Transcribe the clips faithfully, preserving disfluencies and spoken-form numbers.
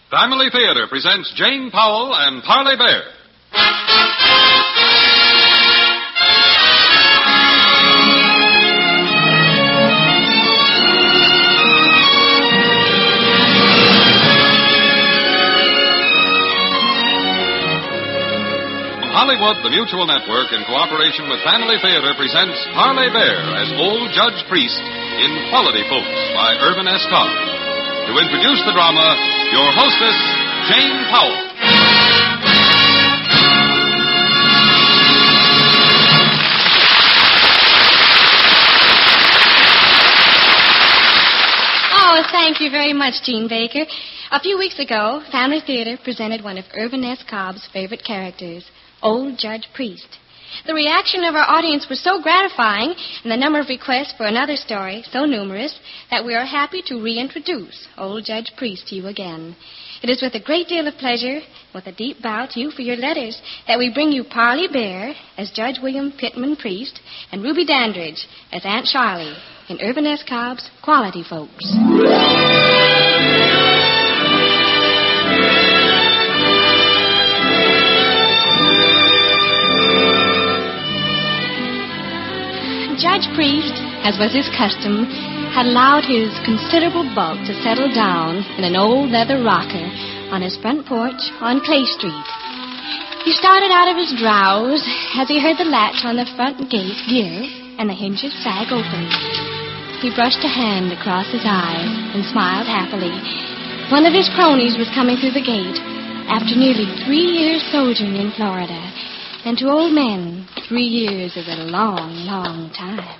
Family Theater presents Jane Powell and Parley Bear. Hollywood, the Mutual Network, in cooperation with Family Theater, presents Parley Bear as Old Judge Priest in Quality Folks by Irvin S. Cobb. To introduce the drama, your hostess, Jane Powell. Oh, thank you very much, Gene Baker. A few weeks ago, Family Theater presented one of Irvin S. Cobb's favorite characters, Old Judge Priest. The reaction of our audience was so gratifying, and the number of requests for another story so numerous, that we are happy to reintroduce Old Judge Priest to you again. It is with a great deal of pleasure, with a deep bow to you for your letters, that we bring you Parley Bear as Judge William Pittman Priest and Ruby Dandridge as Aunt Charlie in Irvin S. Cobb's Quality Folks. Judge Priest, as was his custom, had allowed his considerable bulk to settle down in an old leather rocker on his front porch on Clay Street. He started out of his drowse as he heard the latch on the front gate give and the hinges sag open. He brushed a hand across his eyes and smiled happily. One of his cronies was coming through the gate after nearly three years sojourning in Florida. And to old men, three years is a long, long time.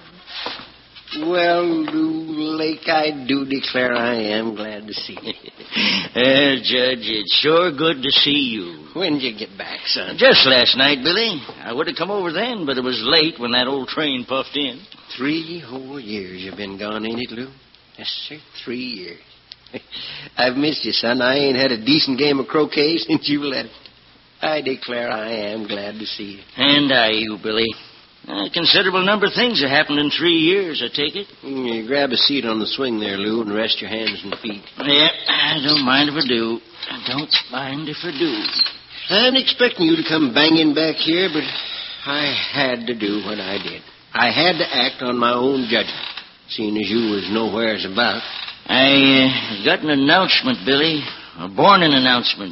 Well, Lou Lake, I do declare I am glad to see you. Uh, Judge, it's sure good to see you. When did you get back, son? Just last night, Billy. I would have come over then, but it was late when that old train puffed in. Three whole years you've been gone, ain't it, Lou? Yes, sir, three years. I've missed you, son. I ain't had a decent game of croquet since you left. I declare I am glad to see you. And I, you, Billy. A considerable number of things have happened in three years, I take it. You grab a seat on the swing there, Lou, and rest your hands and feet. Yeah, I don't mind if I do. I don't mind if I do. I wasn't expecting you to come banging back here, but I had to do what I did. I had to act on my own judgment, seeing as you was nowheres about. I uh, got an announcement, Billy. A born-in announcement.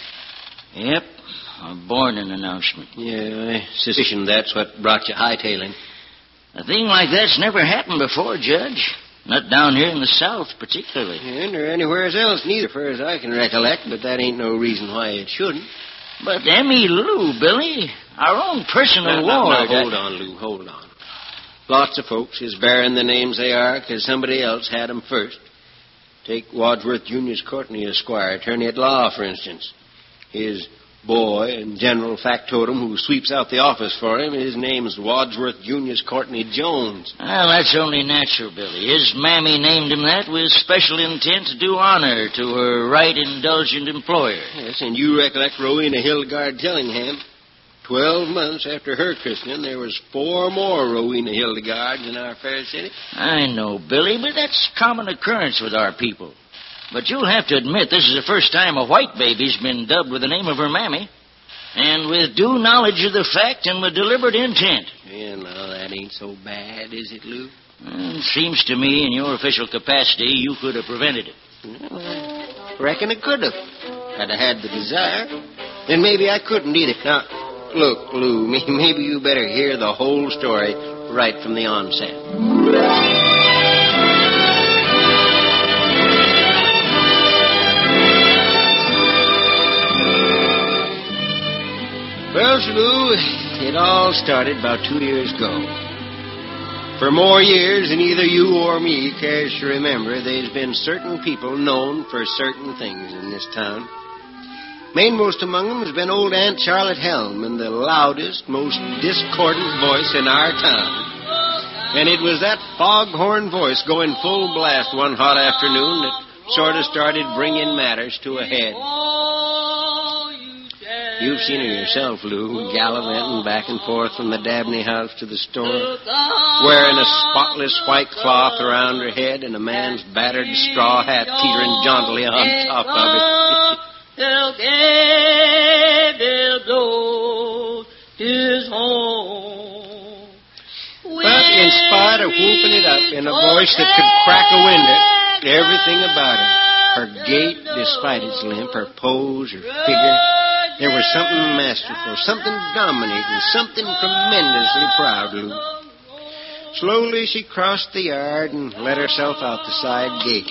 Yep. A born-in announcement. Yeah, I suspicion that's what brought you hightailing. A thing like that's never happened before, Judge. Not down here in the South, particularly. And or anywhere else neither, far as I can recollect, but that ain't no reason why it shouldn't. But Emmy Lou, Billy, our own personal now, ward. Now, now, hold on, Lou, hold on. Lots of folks is bearing the names they are because somebody else had them first. Take Wadsworth Junius Courtney, Esquire, attorney at law, for instance. His boy and general factotum who sweeps out the office for him, his name's Wadsworth Junius Courtney Jones. Well, that's only natural, Billy. His mammy named him that with special intent to do honor to her right indulgent employer. Yes, and you recollect Rowena Hildegard Tellingham. Twelve months after her christening, there was four more Rowena Hildegards in our fair city. I know, Billy, but that's common occurrence with our people. But you'll have to admit this is the first time a white baby's been dubbed with the name of her mammy. And with due knowledge of the fact and with deliberate intent. Yeah, no, that ain't so bad, is it, Lou? Well, it seems to me, in your official capacity, you could have prevented it. Well, I reckon I could have. Had I had the desire. Then maybe I couldn't either. Now, look, Lou, maybe you better hear the whole story right from the onset. Well, Lou, it all started about two years ago. For more years than either you or me cares to remember, there's been certain people known for certain things in this town. Mainmost among them has been old Aunt Charlotte Helm, and the loudest, most discordant voice in our town. And it was that foghorn voice going full blast one hot afternoon that sort of started bringing matters to a head. You've seen her yourself, Lou, gallivanting back and forth from the Dabney house to the store, wearing a spotless white cloth around her head and a man's battered straw hat teetering jauntily on top of it. till Gabriel blows his horn. But in spite of whooping it up in a voice that could crack a window, everything about her, her gait despite its limp, her pose, her figure, there was something masterful, something dominating, something tremendously proud, Lou. Slowly she crossed the yard and let herself out the side gate.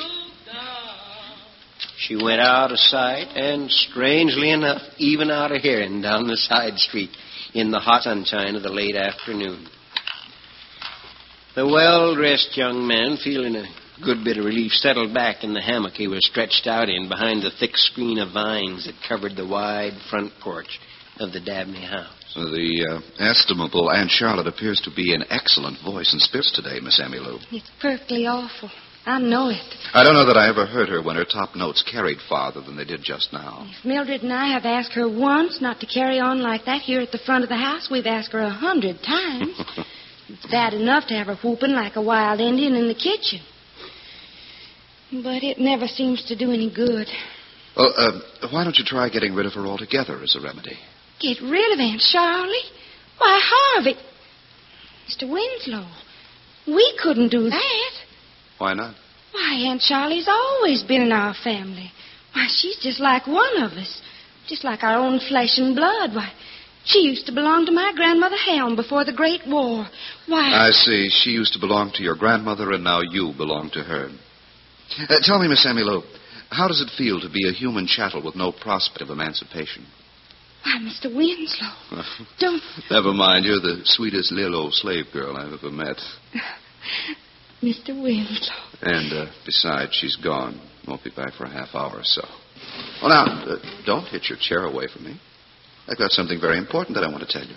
She went out of sight and, strangely enough, even out of hearing down the side street in the hot sunshine of the late afternoon. The well-dressed young man, feeling a good bit of relief, settled back in the hammock he was stretched out in behind the thick screen of vines that covered the wide front porch of the Dabney house. The uh, estimable Aunt Charlotte appears to be in excellent voice and spirits today, Miss Emmylou. It's perfectly awful. I know it. I don't know that I ever heard her when her top notes carried farther than they did just now. If Mildred and I have asked her once not to carry on like that here at the front of the house, we've asked her a hundred times. It's bad enough to have her whooping like a wild Indian in the kitchen. But it never seems to do any good. Well, uh, why don't you try getting rid of her altogether as a remedy? Get rid of Aunt Charlie? Why, Harvey. Mister Winslow, we couldn't do that. Why not? Why, Aunt Charlie's always been in our family. Why, she's just like one of us. Just like our own flesh and blood. Why, she used to belong to my grandmother Helm before the Great War. Why... I see. She used to belong to your grandmother, and now you belong to her. Uh, tell me, Miss Emmylou, how does it feel to be a human chattel with no prospect of emancipation? Why, Mister Winslow, don't... Never mind. You're the sweetest little old slave girl I've ever met. Mister Winslow. And uh, besides, she's gone. Won't be back for a half hour or so. Well, now, uh, don't hit your chair away from me. I've got something very important that I want to tell you.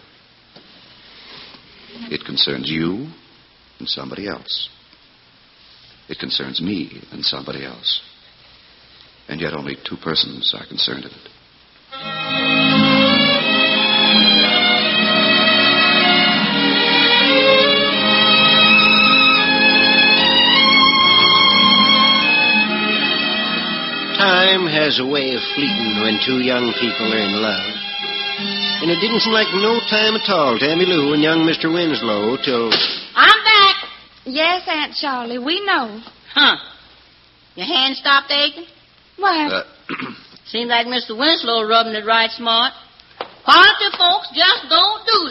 It concerns you and somebody else. It concerns me and somebody else. And yet only two persons are concerned in it. Time has a way of fleeting when two young people are in love. And it didn't seem like no time at all to Emmylou and young Mister Winslow till... I'm back. Yes, Aunt Charlie, we know. Huh. Your hand stopped aching? Why... Uh, Seems like Mister Winslow rubbing it right smart. Quality folks just don't do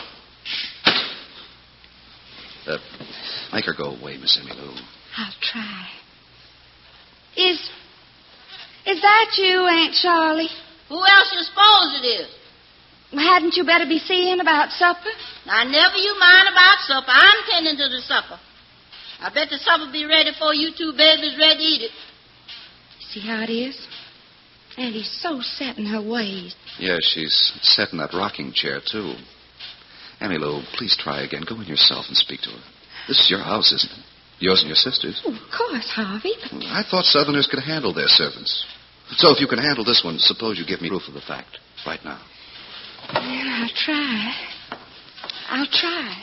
that. uh, make her go away, Miss Emmylou. I'll try. Is... Is that you, Aunt Charlie? Who else you suppose it is? Well, hadn't you better be seeing about supper? Now, never you mind about supper. I'm tending to the supper. I bet the supper be ready before you two babies ready to eat it. See how it is? Auntie's so set in her ways. Yes, she's set in that rocking chair, too. Emmylou, please try again. Go in yourself and speak to her. This is your house, isn't it? Yours and your sister's. Oh, of course, Harvey. But... I thought Southerners could handle their servants. So if you can handle this one, suppose you give me proof of the fact right now. Well, I'll try. I'll try.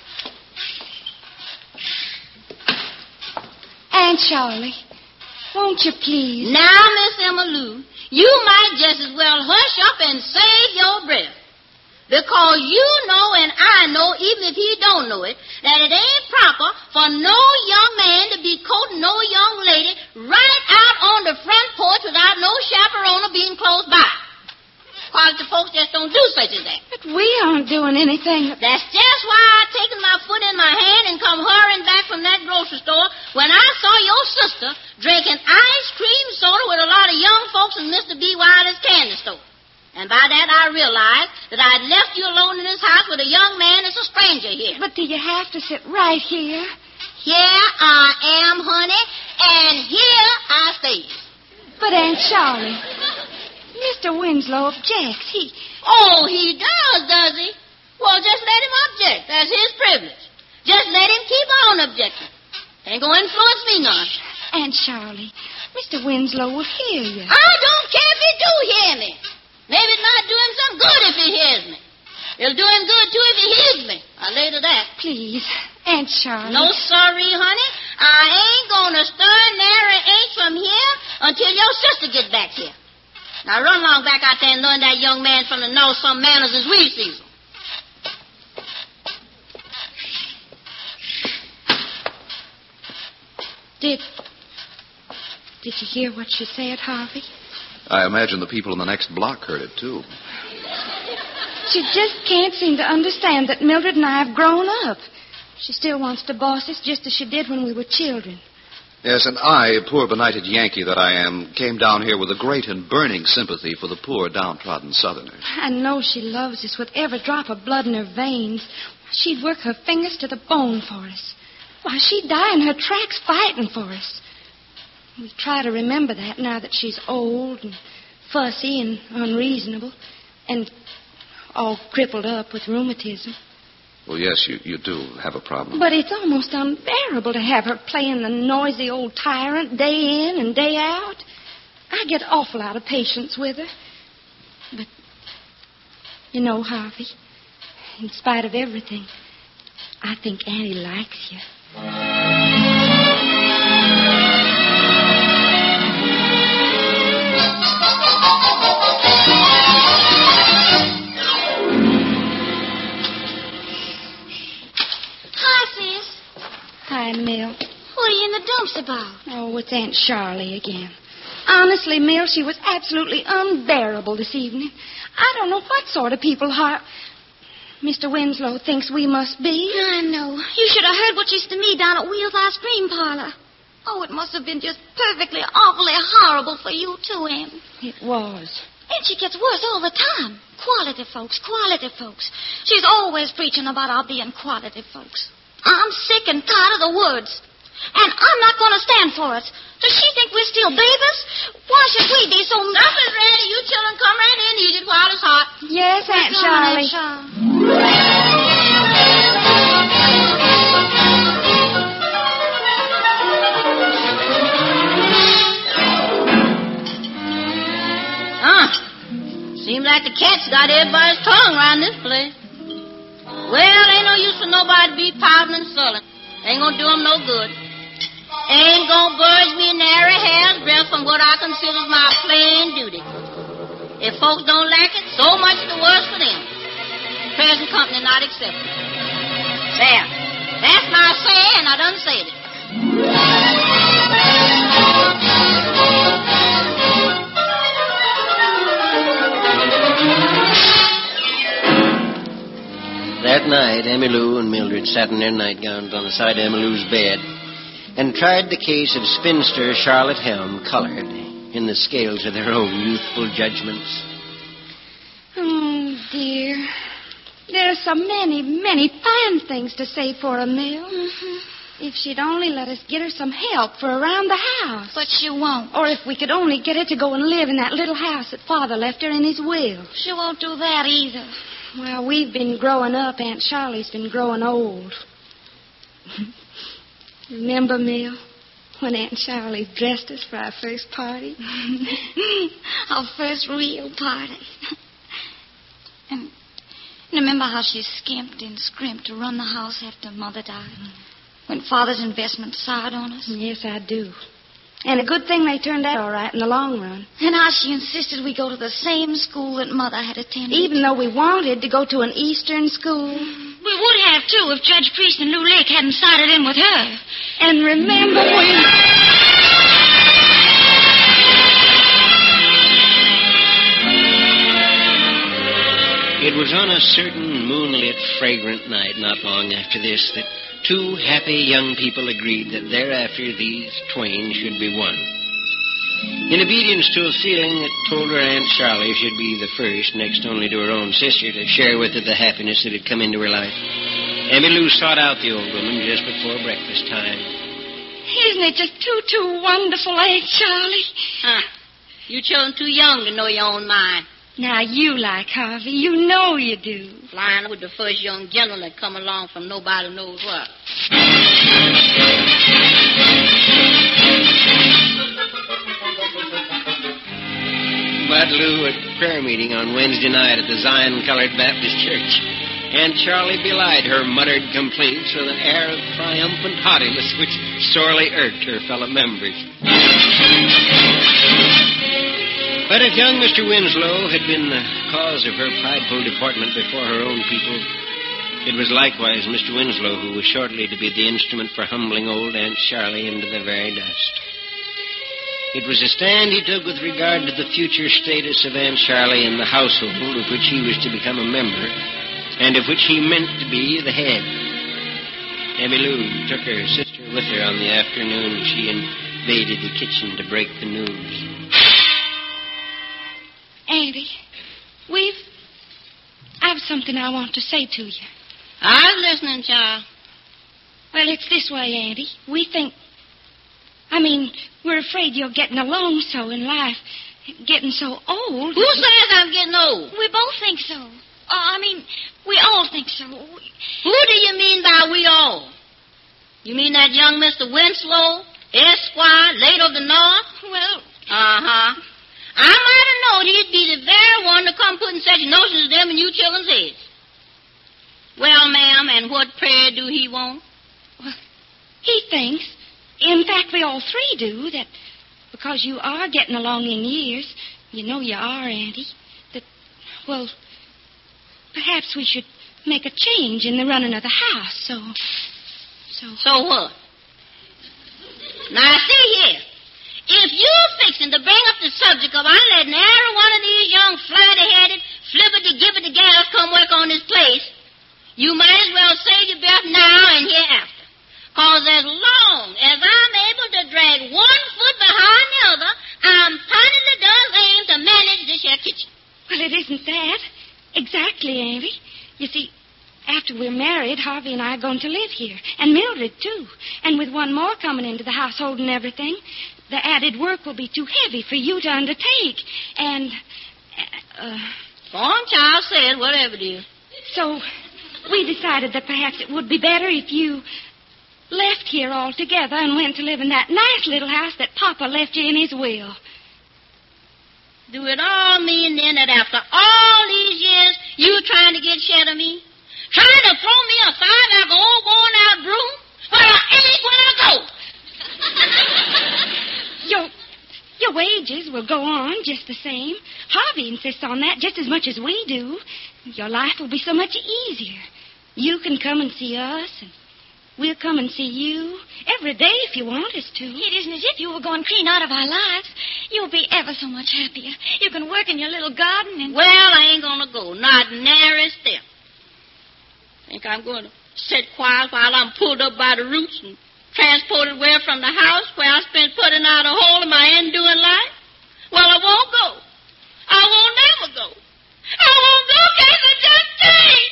Aunt Charlie, won't you please? Now, Miss Emmylou, you might just as well hush up and save your breath. Because you know and I know, even if he don't know it, that it ain't proper for no young man to be courting no young lady right out on the front porch without no chaperone being close by. Quality folks just don't do such a thing. But we aren't doing anything. That's just why I taken my foot in my hand and come hurrying back from that grocery store when I saw your sister drinking ice cream soda with a lot of young folks in Mister B. Wiley's candy store. And by that I realized that I'd left you alone in this house with a young man that's a stranger here. But do you have to sit right here? Here I am, honey, and here I stay. But Aunt Charlie, Mister Winslow objects. He... Oh, he does, does he? Well, just let him object. That's his privilege. Just let him keep on objecting. Ain't gonna influence me none. Aunt Charlie, Mister Winslow will hear you. I don't care if he do hear me. Maybe it might do him some good if he hears me. It'll do him good, too, if he hears me. I'll lay to that. Please, Aunt Charlie. No, sorry, honey. I ain't gonna stir nary an inch from here until your sister gets back here. Now run along back out there and learn that young man from the north some manners as we sees 'em. Did... Did you hear what she said, Harvey? I imagine the people in the next block heard it, too. She just can't seem to understand that Mildred and I have grown up. She still wants to boss us just as she did when we were children. Yes, and I, poor benighted Yankee that I am, came down here with a great and burning sympathy for the poor downtrodden Southerners. I know she loves us with every drop of blood in her veins. She'd work her fingers to the bone for us. Why, she'd die in her tracks fighting for us. We try to remember that now that she's old and fussy and unreasonable and all crippled up with rheumatism. Well, yes, you, you do have a problem. But it's almost unbearable to have her playing the noisy old tyrant day in and day out. I get awful out of patience with her. But, you know, Harvey, in spite of everything, I think Annie likes you. Hi, Mill. What are you in the dumps about? Oh, it's Aunt Charlie again. Honestly, Mill, she was absolutely unbearable this evening. I don't know what sort of people Har... Mister Winslow thinks we must be. I know. You should have heard what she said to me down at Wheel's ice cream parlor. Oh, it must have been just perfectly, awfully horrible for you, too, Em. It was. And she gets worse all the time. Quality folks, quality folks. She's always preaching about our being quality folks. I'm sick and tired of the words. And I'm not going to stand for it. Does she think we're still babies? Why should we be so... Supper's ready. You children come right in and eat it while it's hot. Yes, Aunt Come on, Charlie. Aunt Charlie. Huh. Seems like the cat's got everybody's tongue around this place. Well, ain't no use for nobody to be pouting and sulling. Ain't gonna do 'em no good. Ain't gonna budge me an airy hair's breadth from what I consider my plain duty. If folks don't like it, so much the worse for them. Present company not accepted. There. That's my say, and I done said it. That night, Emmylou and Mildred sat in their nightgowns on the side of Emmylou's bed and tried the case of spinster Charlotte Helm, colored, in the scales of their own youthful judgments. Oh, dear. There are so many, many fine things to say for a Mill. Mm-hmm. If she'd only let us get her some help for around the house. But she won't. Or if we could only get her to go and live in that little house that Father left her in his will. She won't do that either. Well, we've been growing up. Aunt Charlie's been growing old. Remember, Mill, when Aunt Charlie dressed us for our first party? Our first real party. And remember how she skimped and scrimped to run the house after Mother died? When Father's investment soured on us? Yes, I do. And a good thing they turned out all right in the long run. And how she insisted we go to the same school that Mother had attended. Even though we wanted to go to an Eastern school. We would have, too, if Judge Priest and Lou Lake hadn't sided in with her. And remember when... It was on a certain moonlit, fragrant night not long after this that two happy young people agreed that thereafter these twain should be one. In obedience to a feeling that told her Aunt Charlie should be the first, next only to her own sister, to share with her the happiness that had come into her life, Emmylou sought out the old woman just before breakfast time. Isn't it just too, too wonderful, Aunt Charlie? Huh. You children too young to know your own mind. Now, you like Harvey. You know you do. Flying with the first young gentleman that come along from nobody knows what. But Lou, at prayer meeting on Wednesday night at the Zion-colored Baptist Church, Aunt Charlie belied her muttered complaints with an air of triumphant haughtiness which sorely irked her fellow members. But if young Mister Winslow had been the cause of her prideful deportment before her own people, it was likewise Mister Winslow who was shortly to be the instrument for humbling old Aunt Charlie into the very dust. It was a stand he took with regard to the future status of Aunt Charlie in the household of which he was to become a member, and of which he meant to be the head. Emmy Lou took her sister with her on the afternoon she invaded the kitchen to break the news. Auntie, we've... I've something I want to say to you. I'm listening, child. Well, it's this way, Auntie. We think... I mean, we're afraid you're getting along so in life, getting so old. Who says I'm getting old? We both think so. Oh, I mean, we all think so. Who do you mean by we all? You mean that young Mister Winslow, Esquire, late of the North? Well... Uh-huh. I might have known he'd be the very one to come putting such notions as them in you children's heads. Well, ma'am, and what prayer do he want? Well, he thinks, in fact, we all three do, that because you are getting along in years, you know you are, Auntie, that, well, perhaps we should make a change in the running of the house, so... So, so what? Now, see here. If you're fixing to bring up the subject of I letting every one of these young flighty-headed, flippity-gibbity gals come work on this place, you might as well save your breath now and hereafter. Because as long as I'm able to drag one foot behind the other, I'm positively does aim to manage this here kitchen. Well, it isn't that. Exactly, Auntie. You see, after we're married, Harvey and I are going to live here. And Mildred, too. And with one more coming into the household and everything, the added work will be too heavy for you to undertake. And, uh... Go on, child, say it, whatever it is. So, we decided that perhaps it would be better if you left here altogether and went to live in that nice little house that Papa left you in his will. Do it all mean, then, that after all these years, you trying to get shed of me? Trying to throw me aside like an old worn-out broom? Well, I ain't going to go. Your, your wages will go on just the same. Harvey insists on that just as much as we do. Your life will be so much easier. You can come and see us, and we'll come and see you every day if you want us to. It isn't as if you were going clean out of our lives. You'll be ever so much happier. You can work in your little garden and... Well, I ain't going to go, not nary a step. Think I'm going to sit quiet while I'm pulled up by the roots and transported away from the house where I spent putting out a hole in my enduring life? Well, I won't go. I won't never go. I won't go because I just can't.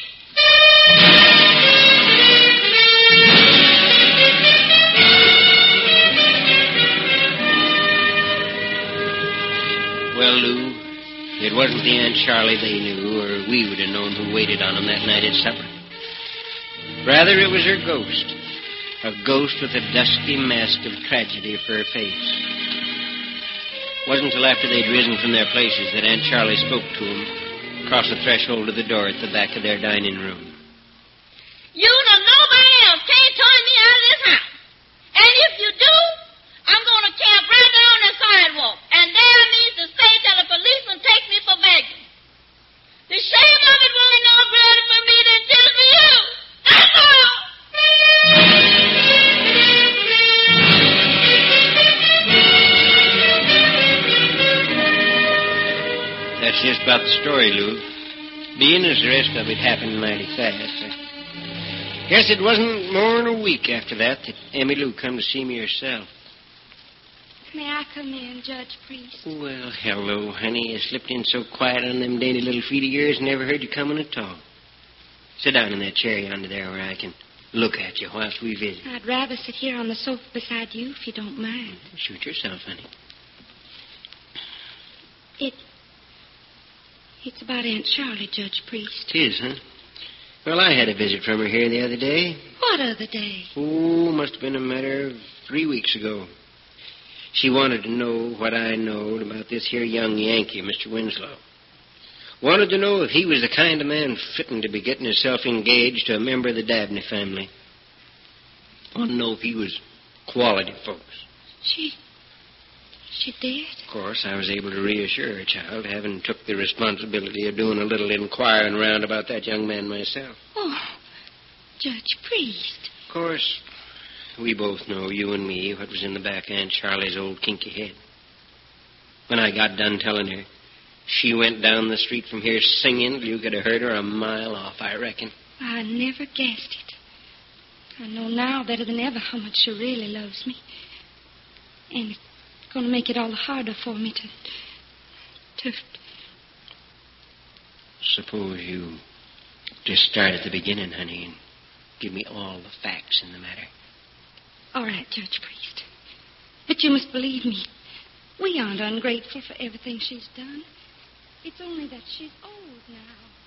Well, Lou, it wasn't the Aunt Charlie they knew, or we would have known who waited on them that night at supper. Rather, it was her ghost. A ghost with a dusky mask of tragedy for her face. It wasn't until after they'd risen from their places that Aunt Charlie spoke to them across the threshold of the door at the back of their dining room. You nor nobody else can't turn me out of this house. And if you do, I'm going to camp right down the sidewalk. And there means to stay till the policeman takes me for begging. The shame of it will be no greater for me than it is for you. That's all. That's just about the story, Lou. Being as the rest of it happened mighty fast. I guess it wasn't more than a week after that that Emmy Lou come to see me herself. May I come in, Judge Priest? Well, hello, honey. You slipped in so quiet on them dainty little feet of yours, never heard you coming at all. Sit down in that chair yonder there where I can look at you whilst we visit. I'd rather sit here on the sofa beside you, if you don't mind. Suit yourself, honey. It... It's about Aunt Charlie, Judge Priest. It is, huh? Well, I had a visit from her here the other day. What other day? Oh, must have been a matter of three weeks ago. She wanted to know what I knowed about this here young Yankee, Mister Winslow. Wanted to know if he was the kind of man fitting to be getting himself engaged to a member of the Dabney family. Wanted to know if he was quality folks. She... She did? Of course, I was able to reassure her, child, having took the responsibility of doing a little inquiring around about that young man myself. Oh, Judge Priest. Of course, we both know, you and me, what was in the back of Aunt Charlie's old kinky head. When I got done telling her, she went down the street from here singing till you could have heard her a mile off, I reckon. I never guessed it. I know now better than ever how much she really loves me. And it's going to make it all the harder for me to... to... Suppose you just start at the beginning, honey, and give me all the facts in the matter. All right, Judge Priest. But you must believe me. We aren't ungrateful for everything she's done. It's only that she's old now.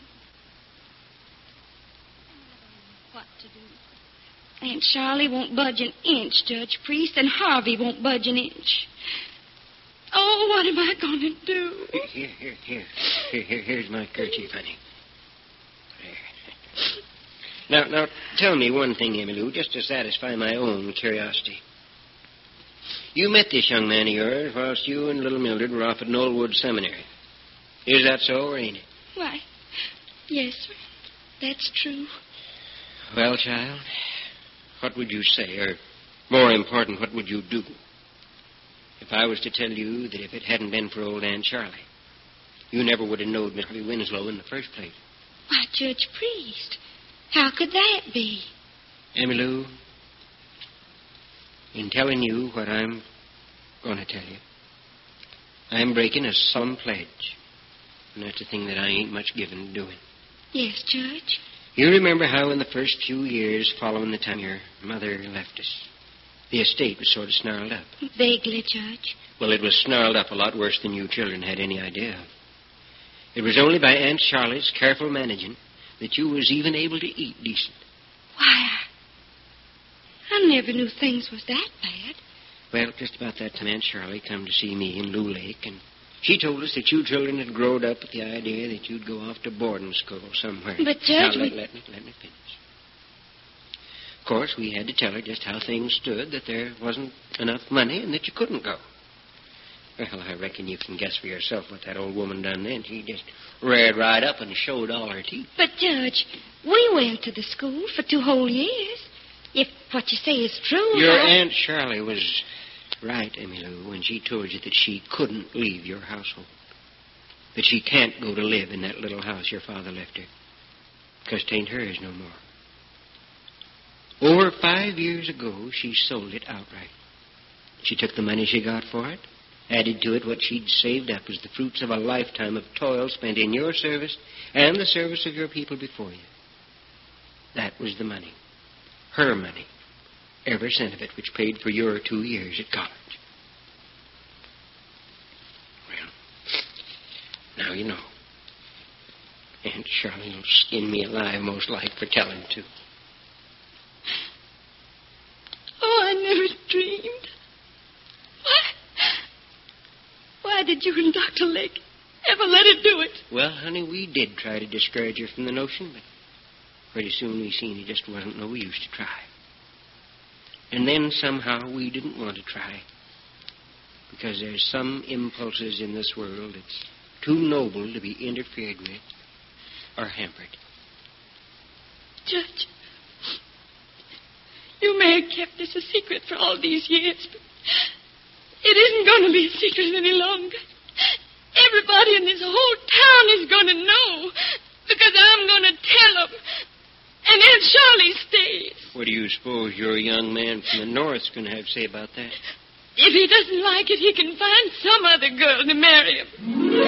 And I don't know what to do. Aunt Charlie won't budge an inch, Judge Priest, and Harvey won't budge an inch. Oh, what am I going to do? Here, here, here. Here, here. Here's my kerchief, honey. There. Now, now, tell me one thing, Emmylou, just to satisfy my own curiosity. You met this young man of yours whilst you and little Mildred were off at Knollwood Seminary. Is that so, or ain't it? Why, yes, sir. That's true. Well, child, what would you say, or more important, what would you do if I was to tell you that if it hadn't been for old Aunt Charlie, you never would have known Mister Winslow in the first place? Why, Judge Priest, how could that be? Emmylou, in telling you what I'm going to tell you, I'm breaking a solemn pledge. And that's a thing that I ain't much given to doing. Yes, Judge. You remember how in the first few years following the time your mother left us, the estate was sort of snarled up? Vaguely, Judge. Well, it was snarled up a lot worse than you children had any idea of. It was only by Aunt Charlie's careful managing that you was even able to eat decent. Why, I, I never knew things was that bad. Well, just about that time, Aunt Charlie come to see me in Lou Lake, and she told us that you children had growed up with the idea that you'd go off to boarding school somewhere. But, Judge, now, we... let, let me, let me finish. Of course, we had to tell her just how things stood, that there wasn't enough money and that you couldn't go. Well, I reckon you can guess for yourself what that old woman done then. She just reared right up and showed all her teeth. But, Judge, we went to the school for two whole years. If what you say is true... Your I... Aunt Charlie was right, Emmylou, when she told you that she couldn't leave your household. That she can't go to live in that little house your father left her. Because 'tain't hers no more. Over five years ago, she sold it outright. She took the money she got for it, added to it what she'd saved up as the fruits of a lifetime of toil spent in your service and the service of your people before you. That was the money. Her money. Every cent of it, which paid for your two years at college. Well, now you know. Aunt Charlie will skin me alive, most like, for telling, too. Oh, I never dreamed. Why? Why did you and Doctor Lake ever let her do it? Well, honey, we did try to discourage her from the notion, but pretty soon we seen it just wasn't no use to try. And then somehow we didn't want to try. Because there's some impulses in this world that's too noble to be interfered with or hampered. Judge, you may have kept this a secret for all these years, but it isn't going to be a secret any longer. Everybody in this whole town is going to know because I'm going to tell them. And Aunt Charlie stays. What do you suppose your young man from the north's going to have to say about that? If he doesn't like it, he can find some other girl to marry him.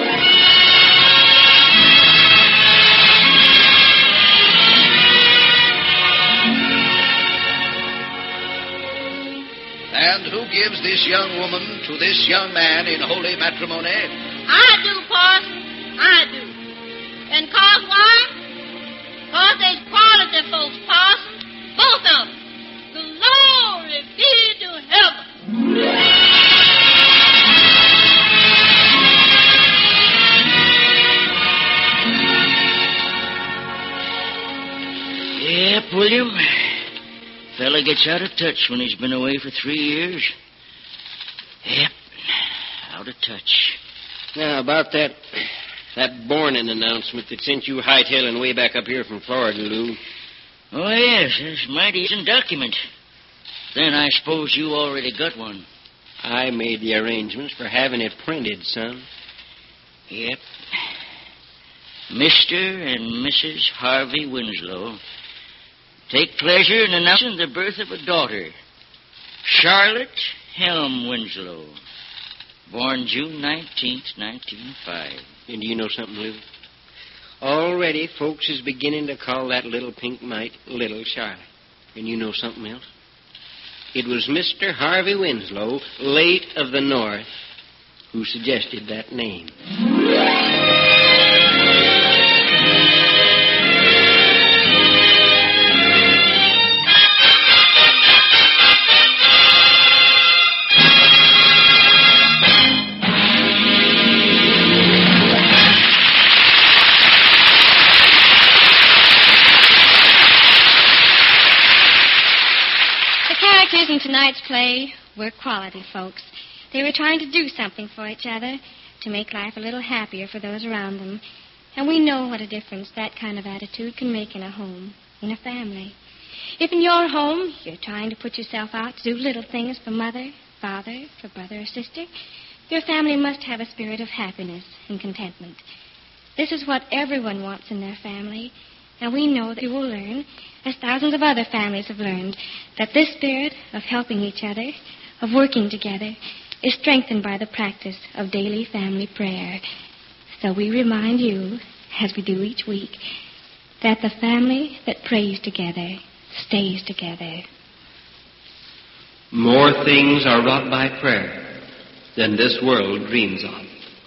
And who gives this young woman to this young man in holy matrimony? I do, Parson. I do. And cause why? Because there's quality folks, Parson. Both of them. Glory be to heaven. Yep, William. Fella gets out of touch when he's been away for three years. Yep. to touch. Now, about that that Bornin announcement that sent you hightailing way back up here from Florida, Lou. Oh, yes, it's mighty decent document. Then I suppose you already got one. I made the arrangements for having it printed, son. Yep. Mister and Missus Harvey Winslow take pleasure in announcing the birth of a daughter, Charlotte Helm Winslow, born June nineteenth, nineteen oh five. And do you know something, Lou? Already folks is beginning to call that little pink mite Little Charlotte. And you know something else? It was Mister Harvey Winslow, late of the North, who suggested that name. In tonight's play were quality folks. They were trying to do something for each other to make life a little happier for those around them. And we know what a difference that kind of attitude can make in a home, in a family. If in your home you're trying to put yourself out to do little things for mother, father, for brother or sister, your family must have a spirit of happiness and contentment. This is what everyone wants in their family. And we know that you will learn, as thousands of other families have learned, that this spirit of helping each other, of working together, is strengthened by the practice of daily family prayer. So we remind you, as we do each week, that the family that prays together stays together. More things are wrought by prayer than this world dreams of.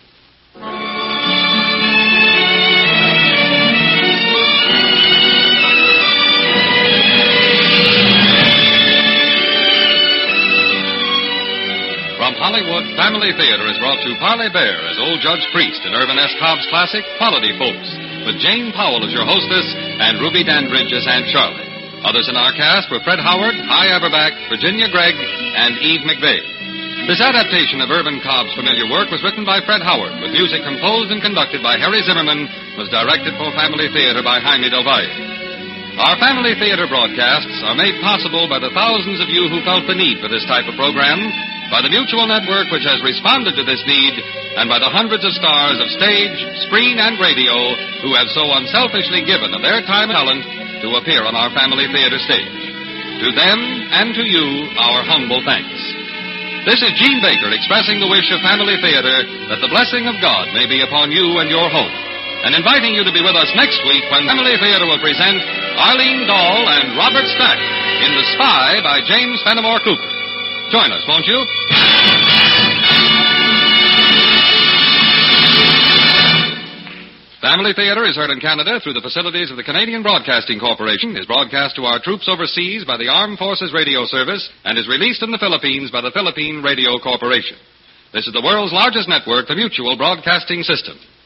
From Hollywood, Family Theater is brought to Parley Bear as Old Judge Priest in Irvin S. Cobb's classic Quality Folks, with Jane Powell as your hostess and Ruby Dandridge as Aunt Charlotte. Others in our cast were Fred Howard, Hy Averback, Virginia Gregg, and Eve McVeigh. This adaptation of Irvin Cobb's familiar work was written by Fred Howard, with music composed and conducted by Harry Zimmerman, was directed for Family Theater by Jaime Del Valle. Our Family Theater broadcasts are made possible by the thousands of you who felt the need for this type of program, by the Mutual Network which has responded to this need, and by the hundreds of stars of stage, screen, and radio who have so unselfishly given of their time and talent to appear on our Family Theater stage. To them and to you, our humble thanks. This is Gene Baker expressing the wish of Family Theater that the blessing of God may be upon you and your home, and inviting you to be with us next week when Family Theater will present Arlene Dahl and Robert Stack in The Spy by James Fenimore Cooper. Join us, won't you? Family Theater is heard in Canada through the facilities of the Canadian Broadcasting Corporation, is broadcast to our troops overseas by the Armed Forces Radio Service, and is released in the Philippines by the Philippine Radio Corporation. This is the world's largest network, the Mutual Broadcasting System.